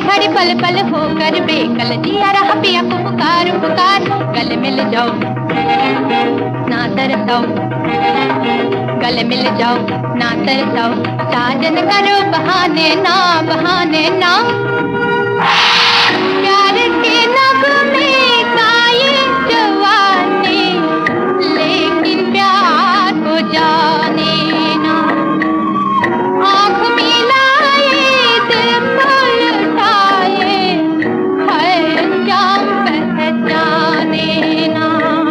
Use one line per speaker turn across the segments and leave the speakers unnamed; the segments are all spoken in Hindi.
घड़ी पल पल होकर बेकल जिया रहा पिया को पुकार पुकार। गले मिल जाओ ना तरसाओ, गले मिल जाओ ना तरसाओ, साजन करो बहाने ना बहाने ना। प्यार के नगमे का ये जवानी, लेकिन प्यार को जाने ना। आँख मिलाए दिल को लुटाए, है अंजाम पहचाने ना।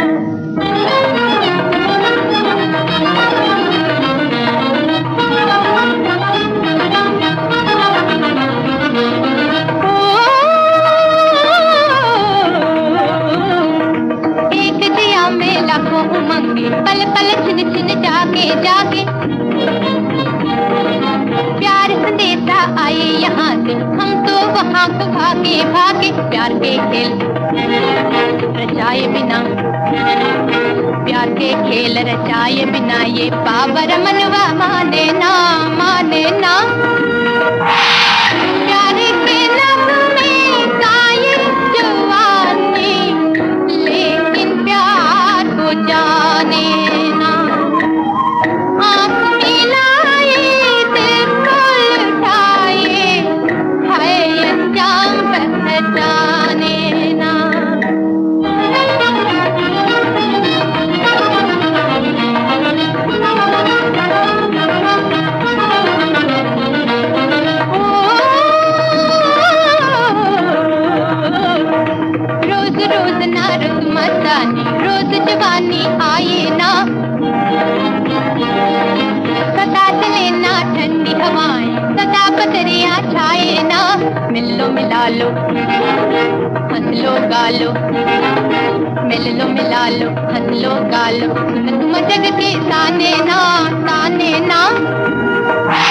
पल पल छिन छिन जाके जाके, प्यार संदेशा आए यहाँ से, हम तो वहाँ को भागे भागे। प्यार के खेल रचाए बिना, प्यार के खेल रचाए बिना, ये पावर मनवा माने ना माने ना। प्यार के नगमे का ये जवानी, लेकिन प्यार को जाने ना। आँख मिलाए दिल को लुटाए, है अंजाम पहचाने ना। रोज रोज ना रुत मस्तानी, रोज जवानी आए ना। सदा चले ना ठंडी हवाएं, सदा बदरिया छाए ना। मिल लो मिला लो हंस लो गा लो, मिल लो मिला लो हंस लो गा लो, तुम जग के ताने ना ताने ना।